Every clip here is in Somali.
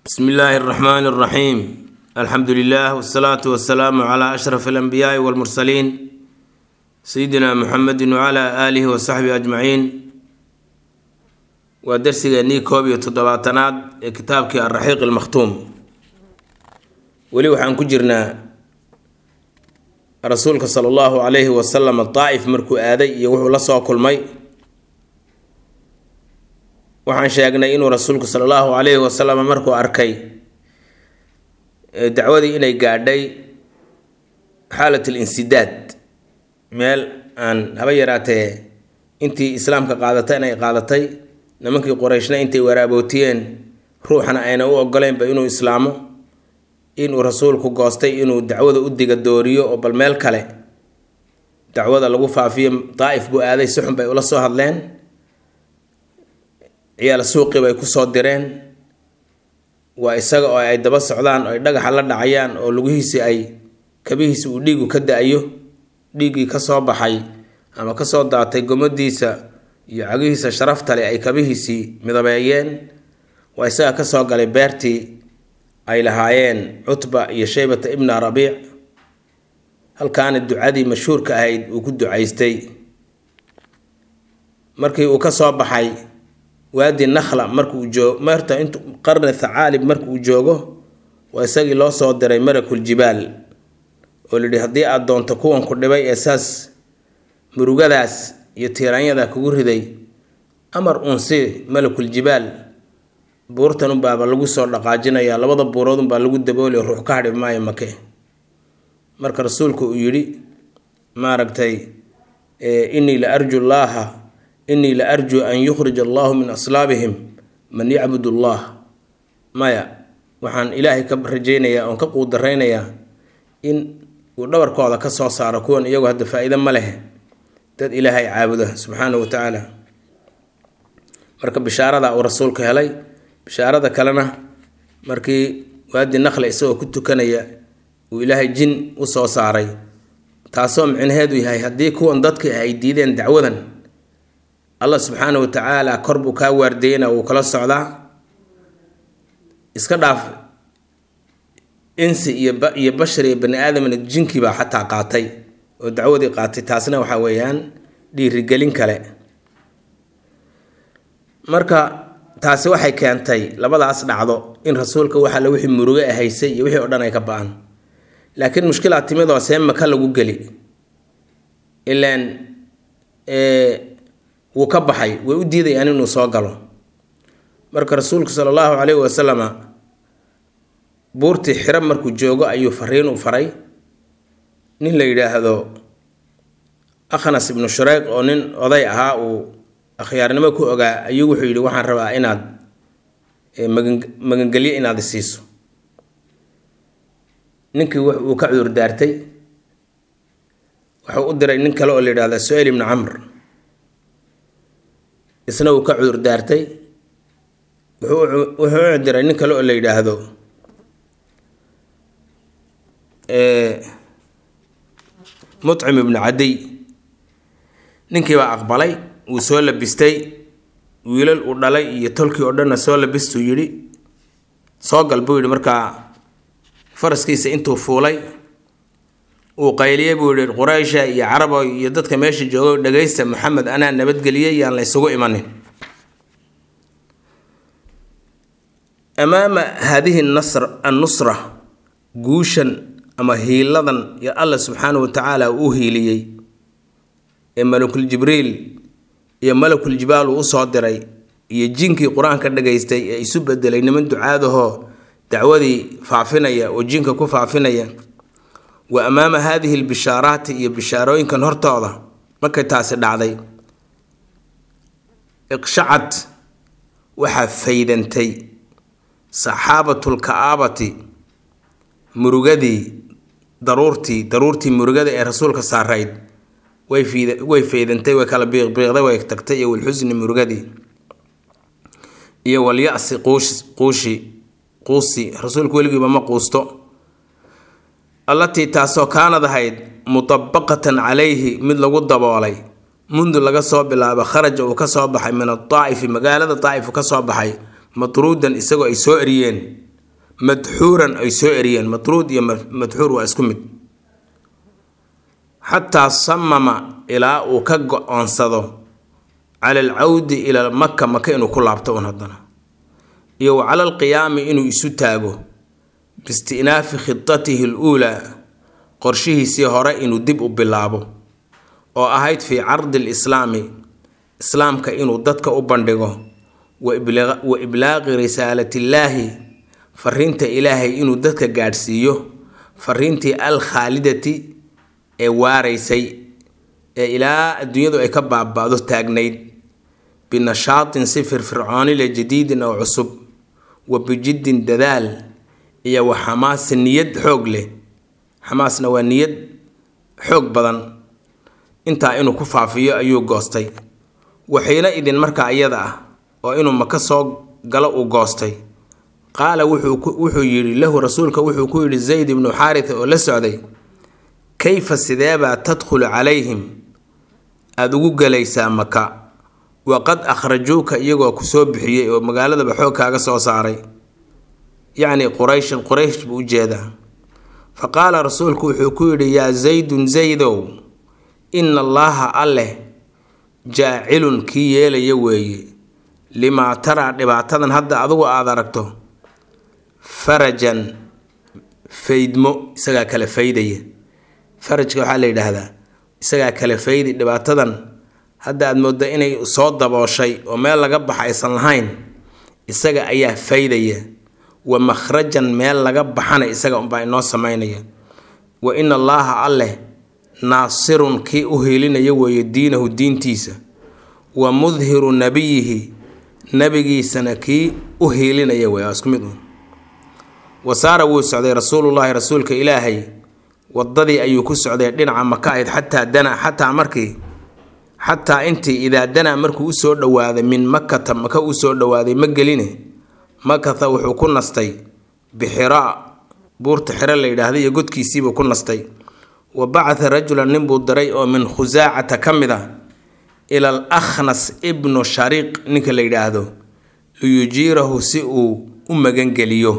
بسم الله الرحمن الرحيم. الحمد لله والصلاة والسلام على أشرف الأنبياء والمرسلين سيدنا محمد وعلى آله وصحبه أجمعين. ودرسي نيكوبي تضباطنات كتابك الرحيق المختوم. ولي وحان كجرنا رسولك صلى الله عليه وسلم الطائف مركو آدي يوحو لصو كل مي. waxaan sheegnay inuu rasuulku sallallahu alayhi wasallam markuu arkay dacwadii inay gaadhay xaalad insidaad meel aan haba yaraatee intii islaamka qaadatay inay qaadatay nimankii qurayshna intay waraabootiyeen ruuxana ayna u ogoleynba inuu islaamo inuu rasuulku goostay inuu dacwada u diga dooriyo oo bal meel kale dacwada lagu faafiyo Taa'if buu aaday si xun bay ula soo hadleen ciyaal suuqi bay ku soo direen waa isaga oo ay daba socdaan oo dhagax la dhacayaan oo lugihiisa ay kabihiisa uu dhiigu ka daayo dhiigi ka soo baxay ama ka soo daatay gomadiisa iyo cagihiisa sharafta leh ay kabihiisi midabeeyeen waa isaga ka soo galay beertii ay lahaayeen Utba iyo Shaybata ibn Rabi' halkaan ducadii mashhuurka ahayd uu ku ducaystay markii uu ka soo baxay وادي النخلة مركو جو مرتا انتو قرن الثعالب مركو جوغو ويساقي لو سو ديري ملك الجبال ولدي هدي ادون تكون كدبي اساس مروغداس يتيرانيدا كوغو ريداي امر انسي ملك الجبال بورتن بابا لوغو سو دقاجينيا لبدا بورودن با لوغو دبولي روح كاخدي ماي مكه marka rasuulku uu yiri ma aragtay inni la arju allah إني لأرجو أن يخرج الله من أصلابهم من يعبد الله مايا وحان إلهي كبرجينا يا أن كقود درينا يا إن ودور قاعدة كسر صاركون يجوا هذا فإذا مله تد إلهي عابده سبحانه وتعالى مركب بشارة ذا ورسولك هلي بشارة ذا كلنا مركي وادي النخلة يسوى كنت كنيا وإلهي جن وصو صاري تعصم عن هذا هاي هديك هو انضدك هاي ديدين دعوذا الله سبحانه وتعالى قرب كواردين وكلا الصعداء اسكداف انسي يبشر بني آدم من الجنكي با حتى قاطي ودعوذي قاطي تاسنا وحاويان دي رجالين كلا مركا تاسي waxay keentay labadaas dhacdo in rasuulka waxa la wixii muruga ahaysay iyo wixii oo dhan ay ka baan laakiin mushkilaad timid oo seema ka lagu gali ilaan wuu ka baxay way u diidayaan inuu soo galo marka rasuulku sallallahu alayhi wasallam buurti xiram markuu joogo ayuu fariin u faray nin la yiraahdo Akhnas ibn Shurayq oo nin oday ahaa uu akhyaarnimo ku ogaa ayuu wuxuu yiri waxaan rabaa inaad magangaliye inaad siiso ninkii uu ka cudur daartay wuxuu u diray nin kale oo la yiraahdo Su'ayl ibn Amr isna uu ka cudur daartay wuxuu diray nin kale oo la yiraahdo Mut'im ibn Adi ninkii baa aqbalay uu soo labistay wiilal uu dhalay iyo tolkii oo dhan soo labistu yiri soo galbuu yiri marka faraskiisa intuu fuulay uu qayliyay buu yiri Quraysh iyo Carab iyo dadka meesha jooga dhageysta Maxamed ana nabadgeliyay yaan la isugu imanin أمام هذه النصرة جوشا أما هيلذن يا الله سبحانه وتعالى أوهيلي يا ملك الجبريل يا ملك الجبال وصادري يجينك قرآن كذا جيستي يسب الدليل من دعاءه دعوذي فعفنيا وجينك كوف عفنيا وأمام هذه البشارات يبشارين كان هرطالة ما كتاسد علي اقشعت وحفيدنتي صحابة الكآبة مرغدي ضرورتي مرغدي رسولك صاريد ويفيدنتي وكلا بيغدا ويكتكتي والحزن مرغدي يا واليأس قوسي رسولك ولقي بما قوستو التي تاسو كان هيد مطبقة عليه مثل قد علي منذ لغا سو بلابا خرج وكسو بخاي من الطائف مقالة الطائف وكسو بخاي مطرودا اسagoo ay soo eriyeen madxuuran ay soo eriyeen. matruud iyo madxuur waa isku mid. xataa samama ilaa uu ka go-oonsado cala alcawdi ilaa maka inuu ku laabto un haddana, iyo wa cala alqiyaami inuu isu taago biistinaafi khidatihi aluulaa, qorshihiisii hore inuu dib u bilaabo oo ahayd fii cardi alislaami, islaamka inuu dadka u bandhigo, wa iblaaqi risaalatillaahi, fariinta ilaahay inuu dadka gaadhsiiyo, fariintii alkhaalidati ee waaraysay ee ilaa adduunyadu ay ka baaba'do taagnayd, binashaatin si firfircoonile jadiidin oo cusub, wa bijiddin dadaal, iyo wa xamaasin niyad xoog leh. xamaasna waa niyad xoog badan. intaa inuu ku faafiyo ayuu goostay. waxiina idin markaa iyada ah oo inuu maka soo galo uu goostay, qaala wuxuu yidhi lahu rasuulka wuxuu ku yidhi zayd ibnu xaaritha oo la socday, kayfa sideebaa tadkhulu calayhim aada ugu gelaysaa maka waqad akhrajuuka iyagoo ku soo bixiyey oo magaaladaba xoog kaaga soo saaray, yacni quraysh buu u jeedaa. fa qaala rasuulku wuxuu ku yidhi yaa zaydun zaydow, ina allaaha alleh jaacilun kii yeelaya weeye limaa taraa dhibaatadan hadda adigu aada aragto farajan faydmo, isagaa kala faydaya. farajka waxaa la yidhaahdaa isagaa kala faydi dhibaatadan hadda aada moodda inay soo dabooshay oo meel laga baxa aysan lahayn, isaga ayaa faydaya. wa makhrajan meel laga baxana isaga unbaa inoo samaynaya. wa ina allaaha alleh naasirun kii u hiilinaya weeye diinahu diintiisa, wa mudhiru nabiyihi nabigiisana kii u hiilinaya weeye. isku mid un. wasaara wuu socday rasuulullaahi rasuulka ilaahay wadadii ayuu ku socday dhinaca maka ahayd, xataa intii idaa danaa markuu usoo dhowaaday min makata maka usoo dhowaaday ma geline, makatha wuxuu ku nastay bixiraa, buurta xiro la yidhaahda iyo godkiisiibuu ku nastay. wa bacatha rajulan nin buu diray oo min khusaacata ka mid a ila al akhnas ibnu shariiq ninka la yidhaahdo, liyujiirahu si uu u magangeliyo.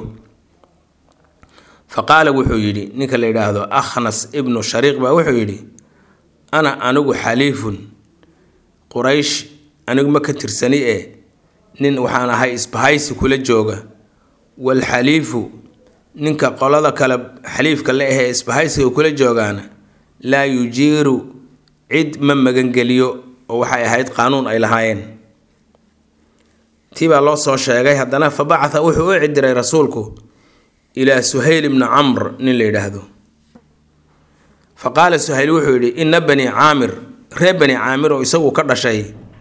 fa qaala wuxuu yidhi ninka la yidhaahdo akhnas ibnu shariiq baa wuxuu yidhi, ana anigu xaliifun quraysh anigu ma ka tirsani nin waxaan ahay isbahaysi kula jooga, walxaliifu ninka qolada kale xaliifka la ahee isbahaysiga kula joogaana laa yujiiru cid ma magangeliyo, oo waxay ahayd qaanuun ay lahaayeen. tii baa loo soo sheegay haddana. fa bacatha wuxuu u cidiray rasuulku ilaa suhayl ibni camr nin la yidhaahdo. fa qaala suhayl wuxuu yidhi, ina bani caamir, reer bani caamir oo isagu ka dhashay,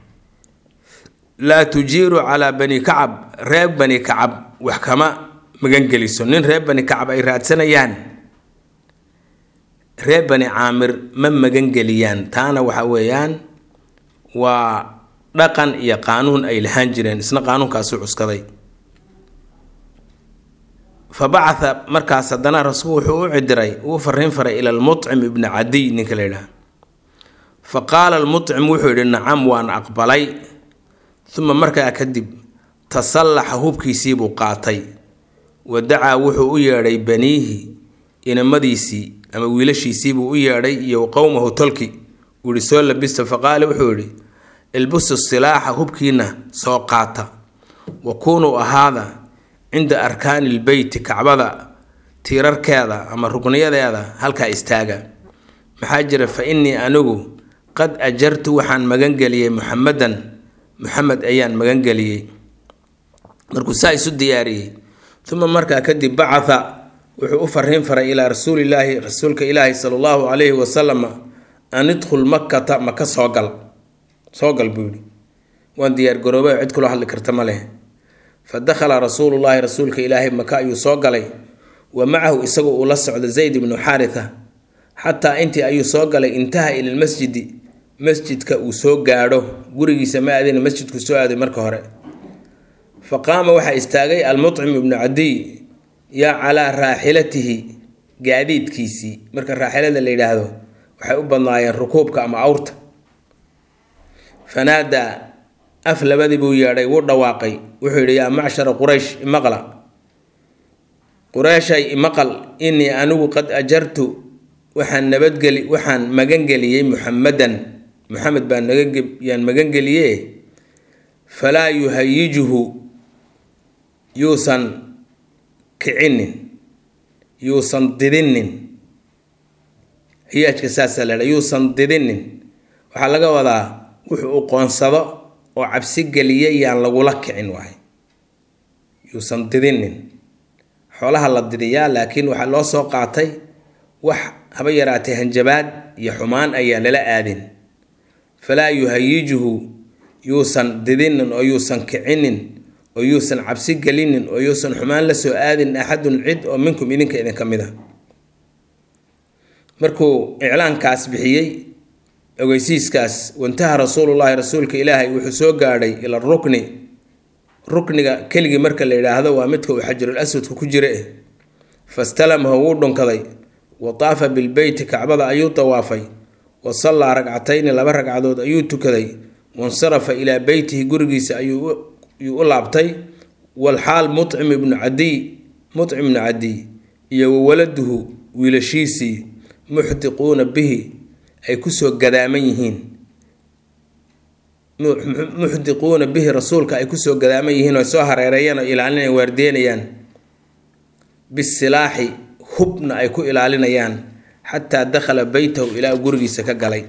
laa tujiiru calaa bani kacab, reer bani kacab wax kama magangeliso. nin reer bani kacab ay raadsanayaan reer bani caamir ma magangeliyaan. taana waxa weeyaan waa dhaqan iyo qaanuun ay lahaan jireen, isna qaanuunkaasuu cuskaday. fa bacatha markaas haddana rasuul wuxuu u cidiray uu fariin faray ila almucim ibni cadiy ninka la yidhaha. fa qaala almucim wuxuu yidhi nacam waan aqbalay. uma markaa kadib tasallaxa hubkiisiibuu qaatay, wa dacaa wuxuu u yeedhay baniihi inamadiisii ama wiilashiisiibuu u yeedhay iyo qowmahu tolki, uu yihi soo labista. fa qaala wuxuu yidhi ilbusu silaaxa, hubkiina soo qaata, wa kunuu ahaada cinda arkaani ilbeyti, kacbada tiirarkeeda ama rugniyadeeda halkaa istaaga. maxaa jira? fa innii anigu qad ajartu waxaan magangeliyey muxamadan, muxamed ayaan magangeliyey. markuu saa isu diyaariyey, uma markaa kadib bacatha wuxuu u fariin faray ilaa rasuulilaahi, rasuulka ilaahi sala allahu calayhi wasalama, an idkhul makata, maka soo gal buu yidhi. waan diyaar garoobay, cid kula hadli karta ma leh. fa dakhala rasuulullaahi rasuulka ilaahay maka ayuu soo galay, wa macahu isagu uu la socda zayd ibnu xaaritha, xataa intii ayuu soo galay intaha ila lmasjidi, masjidka uu soo gaadho. gurigiisa ma aadina, masjidku soo aaday marka hore. fa qaama waxaa istaagay almucim ibnu cadiy yaa calaa raaxilatihi, gaadiidkiisii. marka raaxilada la yidhaahdo waxay u badnaayeen rukuubka ama awrta. fanaadaa af labadii buu yeedhay, wuu dhawaaqay, wuxuu yidhi yaa macshara quraysh imaqla, quraashay imaqal innii anigu qad ajartu waxaan magangeliyey muxamadan muxamed baan yaan magangeliye falaa yuhayijuhu yuusan kicinin yuusan didinin hiyaajka saasaa la yuusan didinin waxaa laga wadaa wuxuu u qoonsado oo cabsi geliya yaan lagula kicin waay yuusan didinin xoolaha la didiyaa laakiin waxaa loo soo qaatay wax haba yaraatay hanjabaad iyo xumaan ayaa lala aadin falaa yuhayijuhu yuusan didinin oo yuusan kicinin oo yuusan cabsi gelinin oo yuusan xumaan la soo aadin axadun cid oo minkum idinka idinka mid a markuu iclaankaas bixiyey ogeysiiskaas wantaha rasuulullaahi rasuulka ilaahay wuxuu soo gaadhay ila rukniga keligii marka la yidhaahdo waa midka uu xajarul aswadka ku jira fastalamahu wuu dhunkaday wa taafa bilbeyti kacbada ayuu tawaafay wa sallaa ragcatayni 2 ragcadood ayuu tukaday wansarafa ilaa beytihi gurigiisa ayuu u laabtay walxaal mucim ibnu cadiy iyo wawaladuhu wiilashiisii muxdiquuna bihi ay kusoo gadaaman yihiin muxdiquuna bihi rasuulka ay kusoo gadaaman yihiin oo soo hareereeyaan oo ilaalinayaan waardeynayaan bisilaaxi hubna ay ku ilaalinayaan xataa dakhala beytahu ilaa gurigiisa ka galay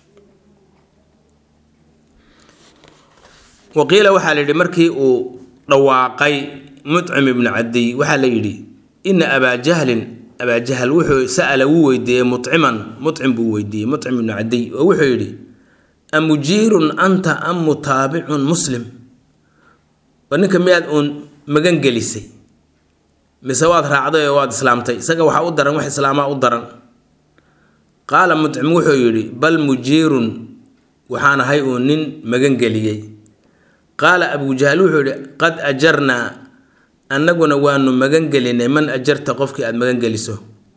waqiila waxaa la yidhi markii uu dhawaaqay mucim ibnu cadiy waxaa la yidhi ina abaa jahal wuxuu sa'ala wuu weydiiyey mucim buu weydiiyey mucim ibnu cadiy oo wuxuu yidhi amujiirun anta am mutaabicun muslim waa ninka miyaad uun magan gelisay mise waad raacday oo waad islaamtay isaga waxaa u daran wax islaamaa u daran qaala mucim wuxuu yidhi bal mujiirun waxaan ahay uun nin magan geliyey qaala abujahal wuxuu yidhi qad ajarnaa annaguna waanu magan gelinay man ajarta qofkii aada magan geliso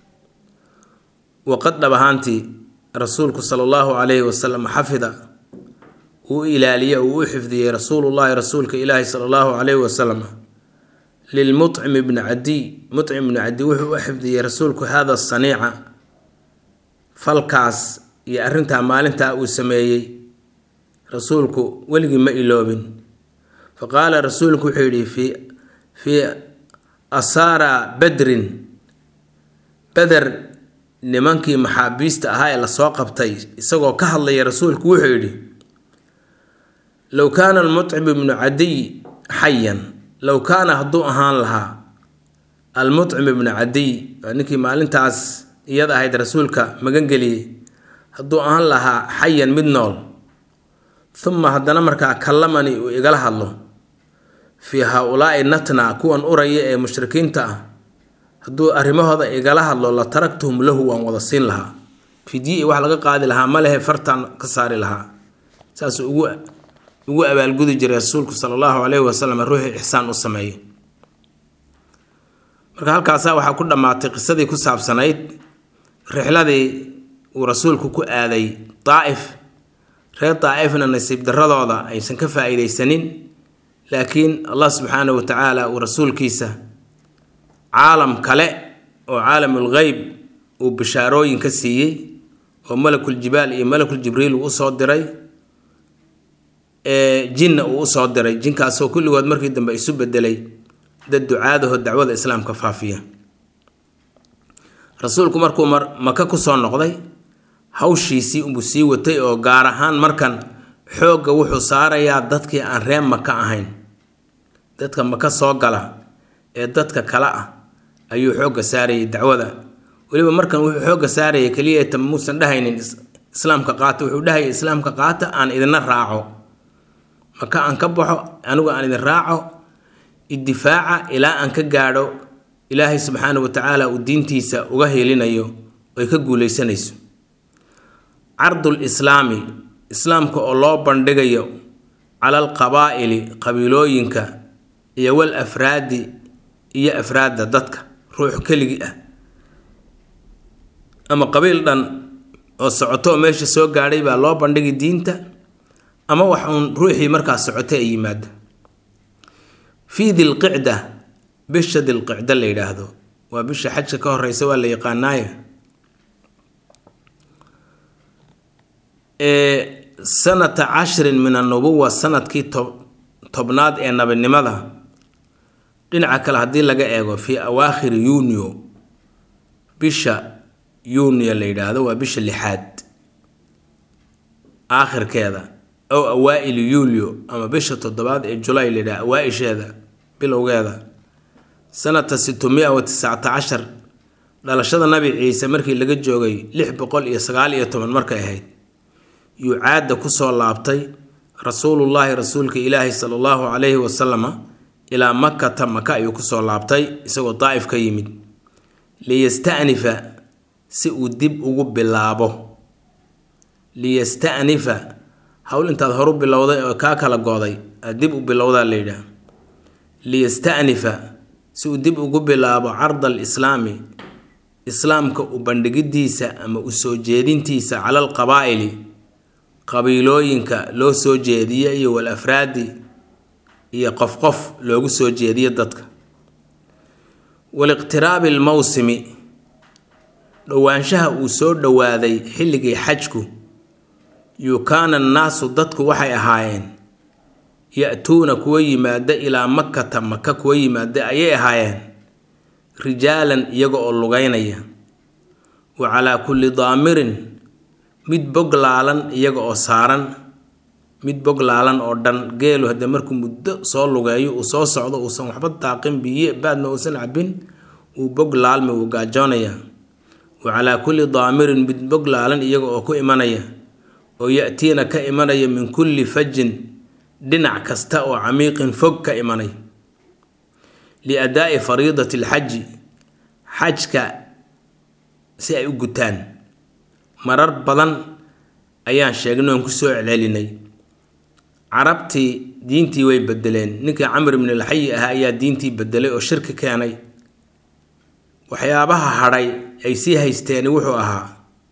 waqad dhab ahaantii rasuulku sala allahu calayhi wasalam xafida uu ilaaliye uu u xifdiyey rasuulullaahi rasuulka ilaahi sala allahu calayhi wasalam lilmucim ibni cadiy mucim ibni cadiy wuxuu u xifdiyey rasuulku haada saniica falkaas iyo arrintaa maalintaa uu sameeyey rasuulku weligii ma iloobin faqaala rasuulku wuxuu yidhi fii asaara badrin beder nimankii maxaabiista ahaa ee lasoo qabtay isagoo ka hadlaya rasuulku wuxuu yidhi low kaana almucim ibnu cadiy xayan low kaana hadduu ahaan lahaa almucim ibnu cadiy waa ninkii maalintaas iyada ahayd rasuulka magangeliyey hadduu ahaan lahaa xayan mid nool uma haddana markaa kallamani uu igala hadlo fii haa-ulaa'i natna kuwan uraya ee mushrikiinta ah hadduu arrimahooda igala hadlo la taragtuhum lahu waan wada siin lahaa fidyi wax laga qaadi lahaa ma lehe fartaan ka saari lahaa saasuu ugu abaalgudi jiray rasuulku sala allahu calayhi wasalam ruuxii ixsaan u sameeyey marka halkaasaa waxaa ku dhammaatay qisadii ku saabsanayd rixladii uu rasuulku ku aaday daa'if reer daa'ifna nasiib darradooda aysan ka faa'iidaysanin laakiin allah subxaanahu wa tacaala uu rasuulkiisa caalam kale oo caalamul gheyb uu bishaarooyin ka siiyey oo malakul jibaal iyo malakul jibriil uu usoo diray jinna uu usoo diray jinkaasoo kulligood markii dambe isu bedelay dad ducaadaho dacwada islaamka faafiya rasuulku markuu maka kusoo noqday hawshiisii unbuu sii watay oo gaar ahaan markan xoogga wuxuu saarayaa dadkii aan reer maka ahayn dadka maka soo gala ee dadka kale ah ayuu xoogga saarayay dacwada weliba markan wuxuu xoogga saarayay keliya muusan dhahaynin islaamka qaata wuxuu dhahayay islaamka qaata aan idina raaco maka aan ka baxo anigu aan idin raaco iddifaaca ilaa aan ka gaadho ilaahay subxaanahu wa tacaala uu diintiisa uga helinayo oy ka guulaysanayso cardul islaami islaamka oo loo bandhigayo cala alqabaa'ili qabiilooyinka iyo wal afraadi iyo afraadda dadka ruux keligii ah ama qabiil dhan oo socoto oo meesha soo gaadhay baa loo bandhigi diinta ama wax uun ruuxii markaas socotay ay yimaada fii dilqicda bisha dilqicda la yidhaahdo waa bisha xajka ka horeysa waa la yaqaanaaye sanata 10 min an-nubuwwa sanadkii tobnaad ee nabinimada dhinaca kale haddii laga eego fi awaakhir yuunyo bisha yuunyo la yidhaahdo waa bisha lixaad aakhirkeeda oo awaa'il yuulyo ama bisha toddobaad ee July la yidhaahdo awaaisheeda bilowgeeda sanata 619 dhalashada nabi ciise markii laga joogay 619 markay ahayd yucaada ku soo laabtay rasuulullaahi rasuulka ilaahi sallallahu alayhi wasallam ilaa makkah maka ayuu ku soo laabtay isagoo Taa'if ka yimid liyasta'nifa si uu dib ugu bilaabo liyasta'nifa hawl intaad horu bilowday oo ka kala gooday dib u bilowdaa leeyahay liyasta'nifa si uu dib ugu bilaabo ard al-islaami islaamka u bandhigidiisa ama u soo jeedintiisa cala al-qabaa'ili qabiilooyinka loo soo jeediyay iyo wal afraadi iyo qof loogu soo jeediyo dadka wal iqtiraab al mawsimi dhawaanshaha uu soo dhawaaday xilligii xajku yukaana naasu dadku waxay ahaayeen ya'tuuna kuwa yimaada ilaa makkah maka kuwa yimaada ayay ahaayeen rijaalan iyaga oo lugaynaya wa calaa kulli daamirin mid boglaalan iyaga oo saaran mid boglaalan oo dhan geelu hadda markuu muddo soo lugeeyo uu soo socdo uusan waxba daaqin biyo baadna uusan cabin uu boglaalme uu gaajoonaya wa calaa kulli daamirin mid boglaalan iyaga oo ku imanaya oo ya'tiina ka imanaya min kulli fajin dhinac kasta oo camiiqin fog ka imanay liadaa'i fariidati alxaji xajka si ay u gutaan marar badan ayaan sheegnay oon ku soo celcelinay carabtii diintii way bedeleen ninkii Camr ibn al-Hayy ayaa diintii bedelay oo shirki keenay waxyaabaha hadhay ay sii haysteen wuxuu ahaa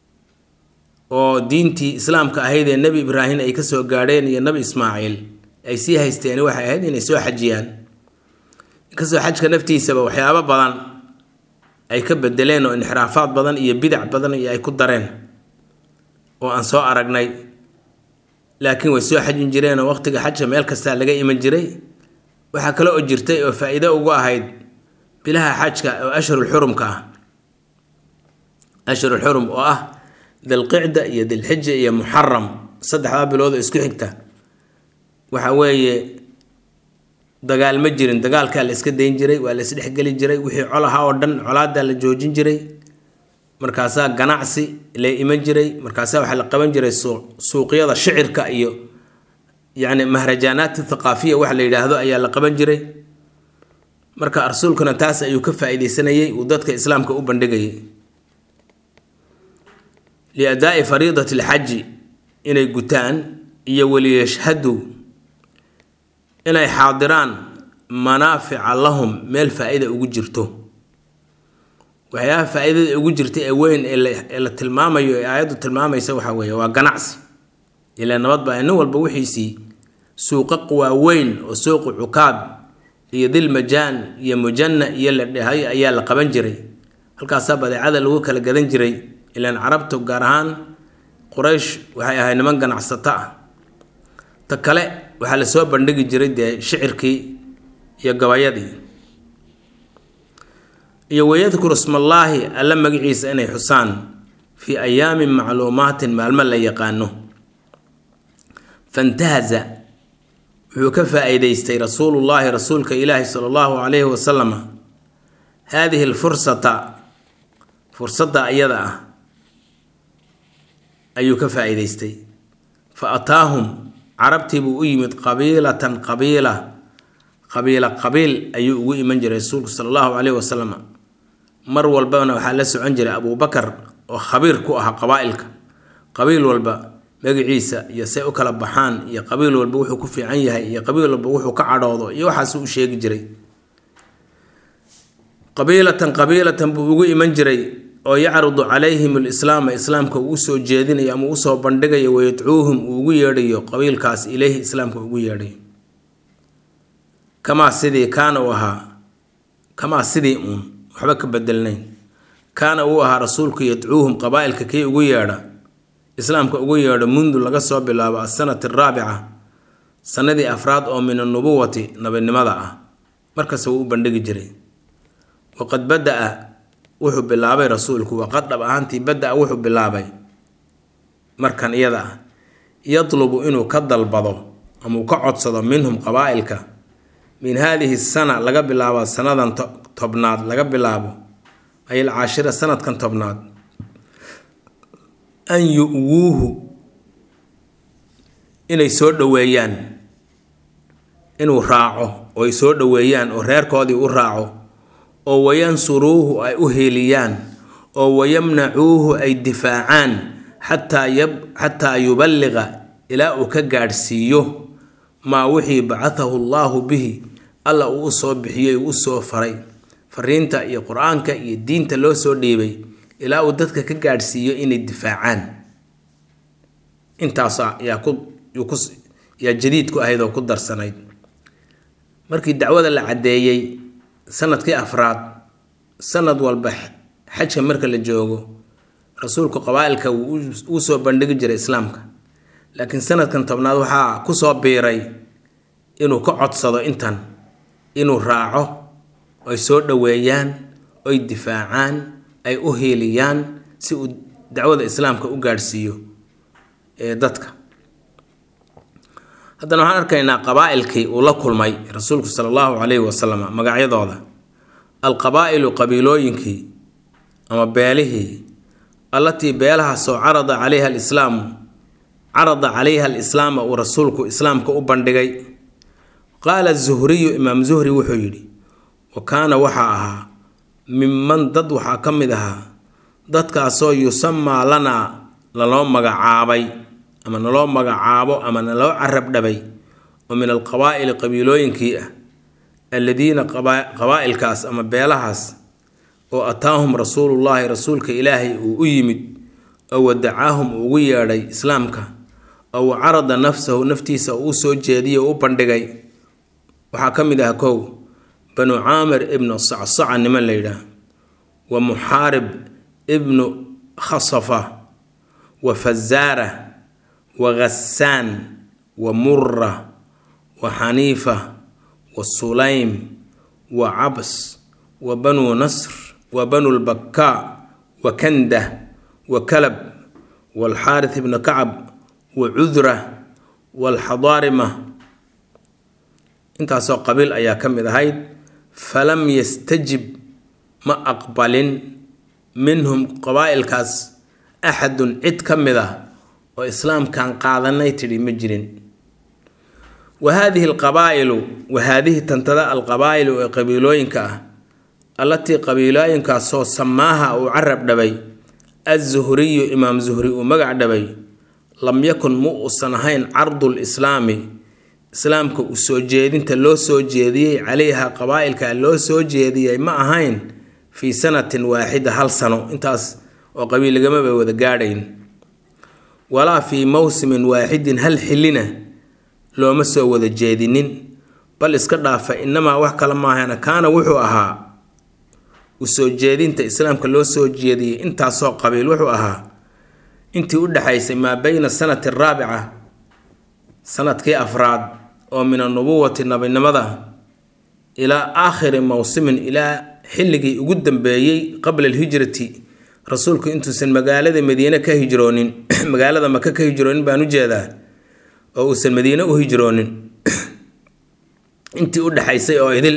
oo diintii islaamka ahayd ee nabi Ibraahim ay ka soo gaadheen iyo nabi Ismaaciil ay sii haysteen waxay ahayd inay soo xajiyaan ka soo xajka naftiisaba waxyaabo badan ay ka bedeleen oo inxiraafaad badan iyo bidc badan ay ku dareen oo aan soo aragnay laakiin way soo xajin jireen oo waqtiga xajka meel kasta laga iman jiray waxa kale oo jirtay oo faa'iido ugu ahayd bilaha xajka oo ashhurul xurumka ashhurul xurum oo ah dhulqicda iyo dhulxijja iyo muharram saddexda bilood isku xigta waxa weeye dagaal ma jirin dagaalka la iska deyn jiray waa la isdhex gali jiray wixii colaha oo dhan colaada la joojin jiray markaasa ganacsi la iman jiray markaasa waxa la qaban jiray suuqyada shicirka iyo yaani mahrajaanaat thaqaafiya wax la yiraahdo ayaa la qaban jiray marka rasuulkuna taas ayuu ka faa'iideysanayay uu dadka islaamka u bandhigayay liadaa'i fariidati alxajj inay gutaan iyo wali yashhadu inay xaadiraan manaafica lahum meel faa'iido ugu jirto waxyaaba faa'iidada ugu jirtay ee weyn ee la tilmaamayo ee aayadu tilmaamaysa waxa weeye waa ganacsi ila nabad baa in walba wixiisii suuqa waaweyn oo suuq cukaad iyo dil majaan iyo mujanna iyo la dhahay ayaa la qaban jiray halkaas badeecada lagu kala gadan jiray ilaan carabtu gaar ahaan quraysh waxay ahayd niman ganacsato ah ta kale waxa la soo bandhigi jiray shicirkii iyo gabayadii iyo wayadkuru ismallaahi alla magaciisa inay xusaan fi ayaamin macluumaatin maalmo la yaqaano fantahaza wuxuu ka faa'iideystay rasuulullaahi rasuulka ilaahi sallallahu alayhi wasallam هذه الفرصة فرصة أيضا أيو كفائديستي فأتاهم عربتي بوئمت قبيل أيو وئمن جرى رسول صلى الله عليه وسلم مر والبا وحالس عنجرى أبو بكر وخبير كوها قبائلك قبيل والبا مجي عيسى يسأك لبحان يا قبيل والبا وحو كفي عنيها يا قبيل والبا وحو كعراضو يوحسو شيء جري قبيلة بوئمن جري oo yacrudu calayhim alislaam islaamka uu soo jeedinayo ama uu soo bandhigayo wayadcuuhum ugu yeedhayo qabiilkaas ilayhi islaamka ugu yeedhayo kama sidii waxba ka bedelnayn. kaana uu ahaa rasuulku yadcuuhum qabaa'ilka kii ugu yeedha islaamka ugu yeedho mundu laga soo bilaabo asanati araabica sanadii afraad oo min annubuwati nabinimada ah, markaas wuu u bandhigi jiray. waqad bada-a wuxuu bilaabay rasuulku, waqad dhab ahaantii bada-a wuxuu bilaabay markan iyada ah yatlubu inuu ka dalbado ama uu ka codsado minhum qabaa'ilka min haadihi sana laga bilaabo sanadan tobnaad laga bilaabo ay alcaashira sanadkan tobnaad an yu'wuuhu inay soo dhoweeyaan, inuu raaco oo ay soo dhoweeyaan oo reerkoodii u raaco oo wayansuruuhu ay u heeliyaan oo wayamnacuuhu ay difaacaan xataa yuballiqa ilaa uu ka gaadhsiiyo maa wixii bacathahu allaahu bihi alla uu u soo bixiyey uu u soo faray fariinta iyo qur-aanka iyo diinta loo soo dhiibay ilaa uu dadka ka gaadhsiiyo inay difaacaan. intaasa yaa jadiid ku ahayd oo ku darsanayd. markii dacwada la caddeeyey sanadkii afraad, sanad walba xajka marka la joogo rasuulku qabaa'ilka wuu soo bandhigi jiray islaamka, laakiin sanadkan tobnaad waxaa ku soo biiray inuu ka codsado intan inuu raaco, ay soo dhoweeyaan, ay difaacaan, ay u heeliyaan si uu dacwada islaamka u gaadhsiiyo dadka. haddana waxaan arkaynaa qabaa'ilkii uu la kulmay rasuulku sala allahu calayhi wasalam magacyadooda. alqabaa'ilu qabiilooyinkii ama beelihii allatii beelahaasoo carada calayha alislaama uu rasuulku islaamka u bandhigay. qaala zuhriyu, imaam zuhri wuxuu yidhi, wa kaana waxaa ahaa miman dad waxaa ka mid ahaa dadkaasoo yusamaa lanaa laloo magacaabay ama naloo magacaabo ama naloo carab dhabay oo min alqabaa'ili qabiilooyinkii ah alladiina qabaa'ilkaas ama beelahaas oo ataahum rasuulullaahi rasuulka ilaahay uu u yimid oo wadacaahum uu ugu yeedhay islaamka oo carada nafsahu naftiisa uu soo jeediyey u bandhigay. waxaa ka mid ah kow banu caamir ibnu sacsaca niman la yidhaah, wa muxaarib ibnu khasafa, wa fazaara, wa ghasaan, wa mura, wa xaniifa, wa sulaym, wa cabs, wa banu nasr, wa banu lbakkaa, wa kanda, wa kalab, walxaarith ibnu kacab, wa cudra, walxadaarima. intaasoo qabiil ayaa ka mid ahayd. falam yastajib ma aqbalin minhum qabaa'ilkaas axadun cid ka mid ah oo islaamkan qaadanay tidhi ma jirin. wahaadihi tantada alqabaa'ilu ee qabiilooyinka ah allatii qabiilooyinkaasoo samaaha uu carab dhabay azuhriyu imaam zuhri uu magac dhabay lam yakun mu uusan ahayn cardul islaami islaamka u soo jeedinta loo soo jeediyey calayha qabaa'ilka loo soo jeediyey ma ahayn fii sanatin waaxida hal sano, intaas oo qabiil lagamaba wada gaadhayn, walaa fii mawsimin waaxidin hal xillina looma soo wada jeedinin, bal iska dhaafa inamaa wax kale maahana kaana wuxuu ahaa u soo jeedinta islaamka loo soo jeediyey intaasoo qabiil wuxuu ahaa intii u dhaxaysay maa bayna sanati araabica sanadkii afraad oo min annubuwati nabinimada ilaa aakhiri mawsimin ilaa xilligii ugu dambeeyey qabla alhijrati rasuulku intuusan magaalada madiine ka hijroonin magaalada maka ka hijroonin baan u jeedaa oo uusan madiine u hijroonin intii u dhaxaysay oo idil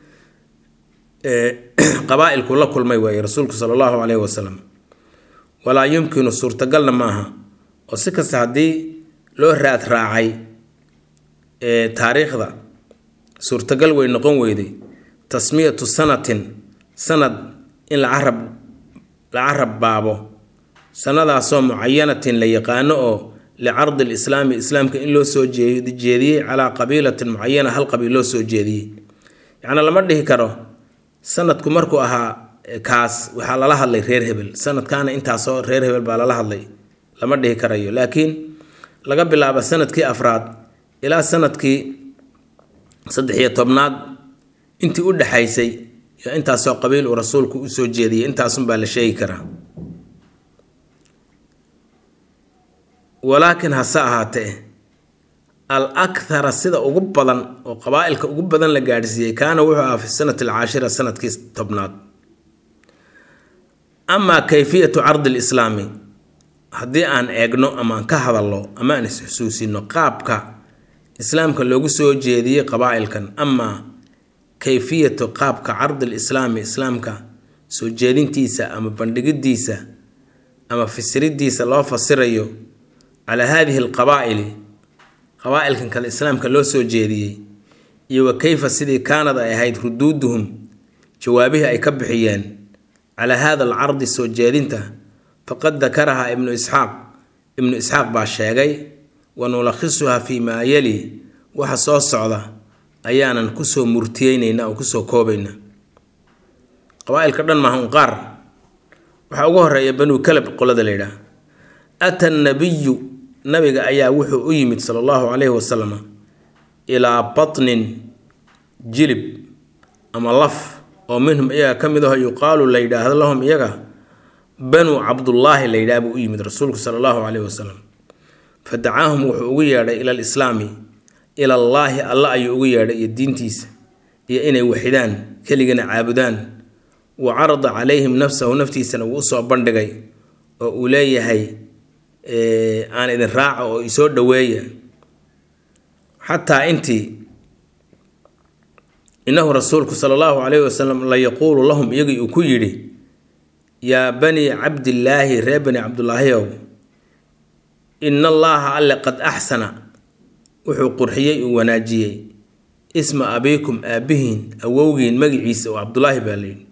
qabaa'ilku la kulmay waaye rasuulku sala allahu calayhi wasalam. walaa yumkinu suurtagalna maaha oo si kasta haddii loo raad raacay taariikhda suurtagal way noqon weyday tasmiyatu sanatin sanad in la carab baabo sanadaasoo mucayanatin la yaqaano oo licardi alislaami islaamka in loo soo jeediyey calaa qabiilatin mucayana hal qabiil loo soo jeediyey. yacni lama dhihi karo sanadku markuu ahaa kaas waxaa lala hadlay reer hebel, sanadkaana intaasoo reer hebel baa lala hadlay, lama dhihi karayo. laakiin laga bilaabo sanadkii afraad ilaa sanadkii 13 intii u dhaxaysay iyo intaasoo qabiil uu rasuulku u soo jeediyey intaasunbaa la sheegi karaa. walaakin hase ahaatee al akthara sida ugu badan oo qabaa'ilka ugu badan la gaadhsiiyey kaana wuxuu ahaa fi sanati alcaashira sanadkii 10aad. amaa kayfiyatu cardi lislaami haddii aan eegno ama aan ka hadalno ama aan isxusuusino qaabka islaamka loogu soo jeediyey qabaa'ilkan, amaa kayfiyatu qaabka cardi lislaami islaamka soo jeedintiisa ama bandhigidiisa ama fasiridiisa loo fasirayo calaa haadihi alqabaa'ili qabaa'ilkan kale islaamka loo soo jeediyey, iyo wa kayfa sidii kaanad ay ahayd ruduuduhum jawaabihii ay ka bixiyeen calaa haada alcardi soo jeedinta, faqad dakarahaa ibnu isxaaq baa sheegay. wa nulakhisuhaa fii maa yali waxa soo socda ayaanan kusoo murtiyeynaynaa oo kusoo koobaynaa. qabaa'ilka dhan maaha un qaar. waxaa ugu horeeya banuu kalab qolada la yidhaah. ata nabiyu nabiga ayaa wuxuu u yimid sala allahu calayhi wasalam ilaa batnin jilib ama laf oo minhum iyaga ka mid aho yuqaalu la yidhaahdo lahum iyaga banuu cabdullaahi la yidhaah buu u yimid rasuulku sala allahu calayhi wasalam. fadacaahum wuxuu ugu yeedhay ila alislaami ilallaahi alla ayuu ugu yeedhay iyo diintiisa iyo inay waxidaan keligana caabudaan. wa carada calayhim nafsahu naftiisana wuu usoo bandhigay oo uu leeyahay aan idin raaco oo isoo dhoweeya. xataa intii innahu rasuulku sala allahu calayhi wasalam la yaquulu lahum iyagii uu ku yidhi yaa banii cabdillaahi reer bani cabdullaahiyow ina allaaha alle qad axsana wuxuu qurxiyey uu wanaajiyey isma abiikum aabbihiin awowgiin magiciisa oo cabdullaahi baa layidhi.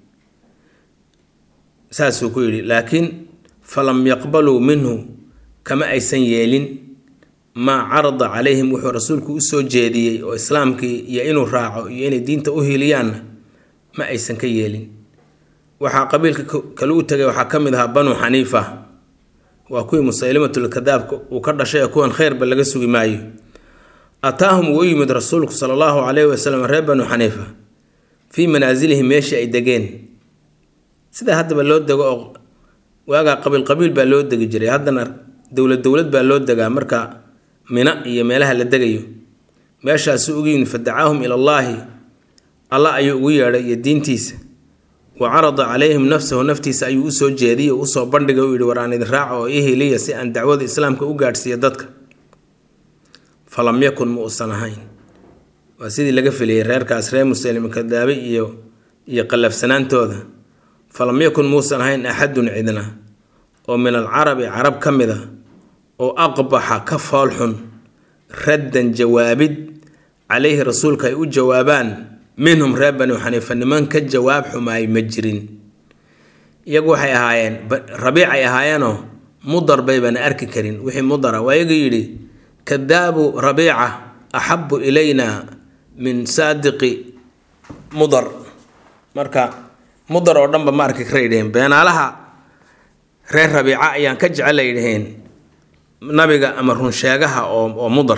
saasuu ku yidhi laakiin falam yaqbaluu minhu kama aysan yeelin maa carada calayhim wuxuu rasuulku u soo jeediyey oo islaamkii iyo inuu raaco iyo inay diinta u hiiliyaanna ma aysan ka yeelin. waxaa qabiilka kale u tegay waxaa ka mid ahaa banuu xaniifa, waa kuwii musaylimatulkadaabka uu ka dhashay kuwan khayrba laga sugi maayo. ataahum wuu u yimid rasuulku sala allahu calayhi wasalam reer banuu xaniifa fii manaasilihim meeshii ay degeen. sida haddaba loo dego oo waagaa qabiil baa loo degi jiray, haddana dowlad baa loo degaa marka mina iyo meelaha la degayo. meeshaasuu ugu yimid fadacaahum ilallaahi alla ayuu ugu yeedhay iyo diintiisa. wa carada calayhim nafsahu naftiisa ayuu usoo jeediyey oo usoo bandhigay u yidhi war aan idin raaco oo ii heliya si aan dacwada islaamka u gaadhsiiyo dadka. falam yakun ma uusan ahayn, waa sidii laga filiyey reerkaas reer musaylimkadaabe iyo qallafsanaantooda. falam yakun muusan ahayn axadun cidna oo min alcarabi carab ka mid a oo aqbaxa ka foolxun raddan jawaabid calayhi rasuulka ay u jawaabaan minhum reer bani xaniifa niman ka jawaab xumaay ma jirin. iyagu waxay ahaayeen rabiicay ahaayeenoo mudar baybana arki karin wixii mudara. waa iyaga yidhi kadaabu rabiica axabu ilayna min saadiqi mudar. marka mudar oo dhanba ma arki karay dheheen, beenaalaha reer rabiica ayaan ka jecelay dheheen nabiga ama runsheegaha oo mudar.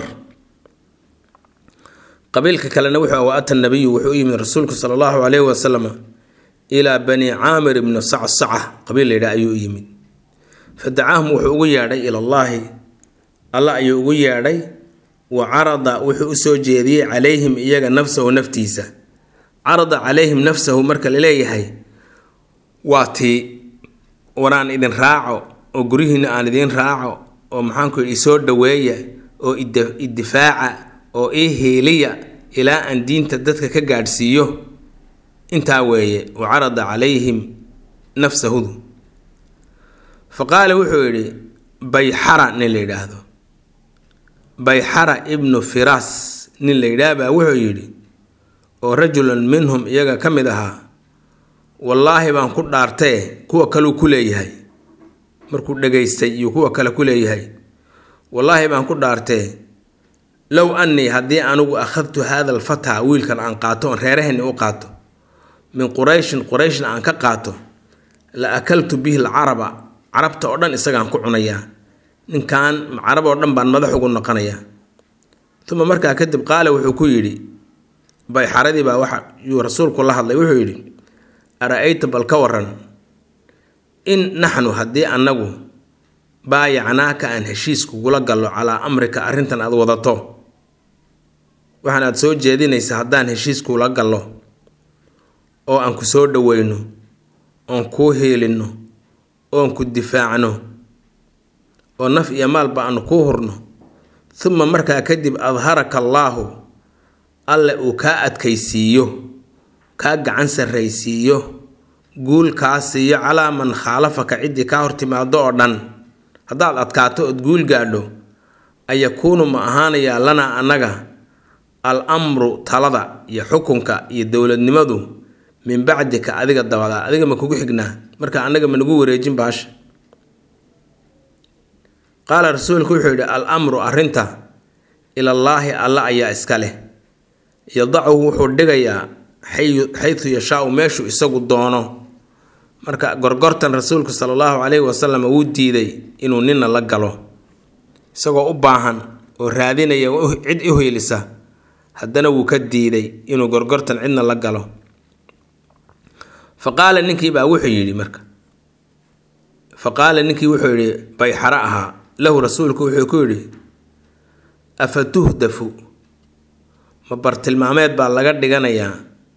qabiilka kalena wuxuu ata nabiyu wuxuu u yimid rasuulku sala allahu calayhi wasalam ilaa bani caamir ibni sacsaca qabiil layidhaha ayuu u yimid. fadacaahum wuxuu ugu yeedhay ilallaahi alla ayuu ugu yeedhay. wa carada wuxuu usoo jeediyey calayhim iyaga nafsahu naftiisa. carada calayhim nafsahu marka la leeyahay waa tii waraan idin raaco oo guryihiina aan idin raaco oo maxaanku yidhi isoo dhoweeya oo iddifaaca oo ii hiiliya ilaa aan diinta dadka ka gaadhsiiyo. intaa weeye wa carada calayhim nafsahudu. fa qaala wuxuu yidhi bayxara nin la yidhaahdo, bayxara ibnu firaas nin la yidhaah baa wuxuu yidhi oo rajulan minhum iyaga ka mid ahaa wallaahi baan ku dhaartee kuwa kaleu ku leeyahay markuu dhegaystay iyo kuwa kale ku leeyahay wallaahi baan ku dhaartee low annii haddii anugu akhadtu haada alfataa wiilkan aan qaato oon reeraheeni u qaato min qurayshna aan ka qaato la akaltu bihi alcaraba carabta oo dhan isagaan ku cunayaa. ninkan carab oo dhan baan madax ugu noqonayaa. uma markaa kadib qaala wuxuu ku yidhi bayxaradii baa yuu rasuulku la hadlay wuxuu yidhi ara-ayta bal ka waran in naxnu haddii annagu baayacnaaka aan heshiis kugula gallo calaa amrika arrintan aad wadato waxaan aad soo jeedinaysa haddaan heshiis kugula gallo oo aan ku soo dhoweyno oon kuu hiilinno oon ku difaacno oo naf iyo maalba aanu kuu hurno uma markaa kadib adharaka allaahu alle uu kaa adkaysiiyo kaa gacan sarraysiiyo guul kaa siiyo calaa man khaalafaka ciddii kaa hortimaado oo dhan haddaad adkaato ood guul gaadho ayakuunu ma ahaanayaa lanaa annaga al amru talada iyo xukunka iyo dowladnimadu min bacdika adiga dabadaa adiga ma kugu xignaa marka annaga ma nagu wareejin baasha qaala rasuulku wuxuu yidhi al amru arrinta ilallaahi alla ayaa iska leh yadacuhu wuxuu dhigayaa xaytu yashaau meeshuu isagu doono marka gorgortan rasuulku sala allahu calayhi wasalam wuu diiday inuu nina la galo isagoo u baahan oo raadinaya cid u hiilisa haddana wuu ka diiday inuu gorgortan cidna la galo faqaala ninkii wuxuu yidhi bayxara ahaa lahu rasuulku wuxuu ku yidhi afa tuhdafu ma bartilmaameed baa laga dhiganayaa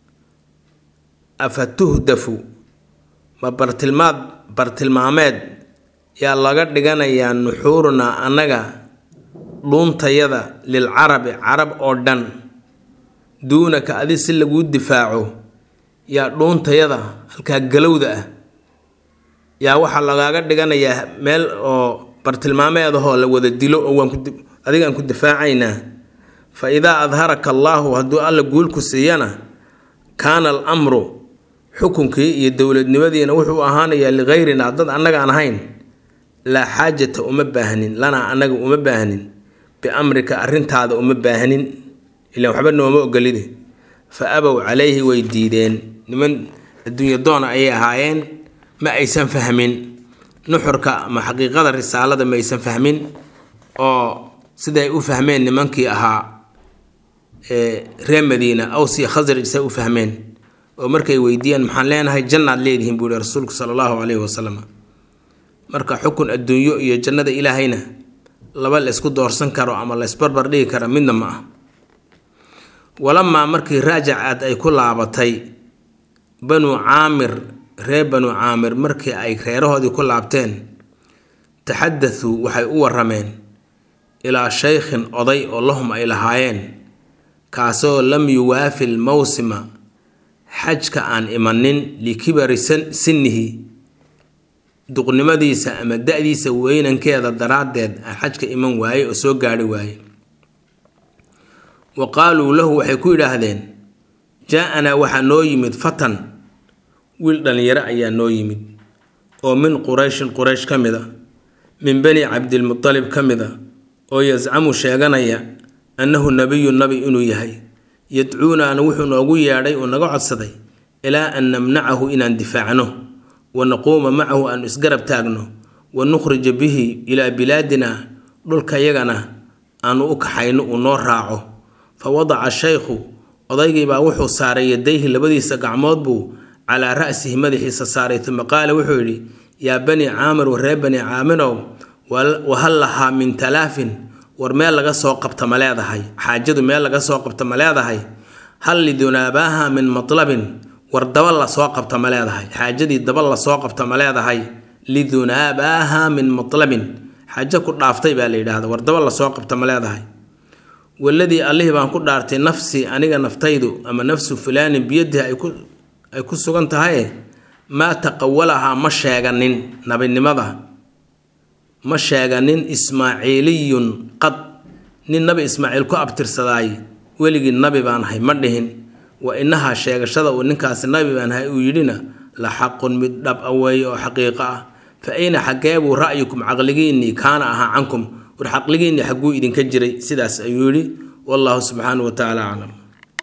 afa tuhdafu ma bartilmaameed yaa laga dhiganayaa nuxuurunaa annaga dhuuntayada lilcarabi carab oo dhan duunaka adi si laguu difaaco yaa dhuuntayada halkaa galowda ah yaa waxaa lagaaga dhiganayaa meel oo bartilmaameedahoo la wada dilo oo adigaan ku difaacaynaa fa idaa adharaka allaahu hadduu alla guulku siiyana kaana al amru xukunkii iyo dowladnimadiina wuxuu ahaanayaa ligayrinaa dad annaga aan ahayn laa xaajata uma baahnin lanaa annaga uma baahnin biamrika arrintaada uma baahnin ilaan waxba nooma ogolide fa abow calayhi way diideen niman adduunya doona ayay ahaayeen ma aysan fahmin nuxurka ama xaqiiqada risaalada ma aysan fahmin oo siday u fahmeen nimankii ahaa reer madiina aws iyo khasraj say u fahmeen oo markay weydiiyaan maxaan leenahay jannaad leedihiin buu yihi rasuulku sala allahu calayhi wasalam marka xukun adduunyo iyo jannada ilaahayna laba la isku doorsan karo ama la isbarbar dhigi kara midna ma ah walamaa markii raajacad ay ku laabatay banuu caamir reer banuu caamir markii ay reerahoodii ku laabteen taxadathuu waxay u warameen ilaa shaykhin oday oo lahum ay lahaayeen kaasoo lam yuwaafi lmawsima xajka aan imanin likibari sinnihi duqnimadiisa ama da-diisa weynankeeda daraaddeed aan xajka iman waaye oo soo gaadhi waaye wa qaaluu lahu waxay ku yidhaahdeen jaa-anaa waxaa noo yimid fatan wiil dhallinyaro ayaa noo yimid oo min qurayshin quraysh ka mid a min bani cabdilmutalib ka mid a oo yascamu sheeganaya annahu nabiyu nabi inuu yahay yadcuunaana wuxuu noogu yeedhay oo naga codsaday ilaa an namnacahu inaan difaacno wa naquuma macahu aanu isgarab taagno wa nukhrija bihi ilaa bilaadina dhulkayagana aanu u kaxayno uu noo raaco fa wadaca shaykhu odaygiibaa wuxuu saaray yadayhi labadiisa gacmood buu calaa ra'sihi madaxiisa saaray uma qaala wuxuu yidhi yaa bani caamir waree bani caamirow wahal lahaa min talaafin war meel laga soo qabta ma leedahay xaajadu meel laga soo qabta ma leedahay hal lidunaabaaha min matlabin war daba la soo qabta ma leedahay xaajadii daba la soo qabta ma leedahay lidunaabaaha min matlabin xaajo ku dhaaftay baa la yidhaahda war daba la soo qabta ma leedahay waladii allihii baan ku dhaartay nafsii aniga naftaydu ama nafsu fulaanin biyadihi ay ku sugan tahay maa taqawalahaa ma sheeganin nabinimada ma sheeganin ismaaciiliyun qad nin nabi ismaaciil ku abtirsadaay weligii nabi baan ahay ma dhihin wa inahaa sheegashada uu ninkaasi nabi baan ahay uu yidhina la xaqun mid dhab a weeye oo xaqiiqo ah fa ayna xaggeebuu ra'yukum caqligiinnii kaana ahaa cankum war caqligiinnii xagguu idinka jiray sidaas ayuu yidhi wallaahu subxaanahu wa tacaala aclam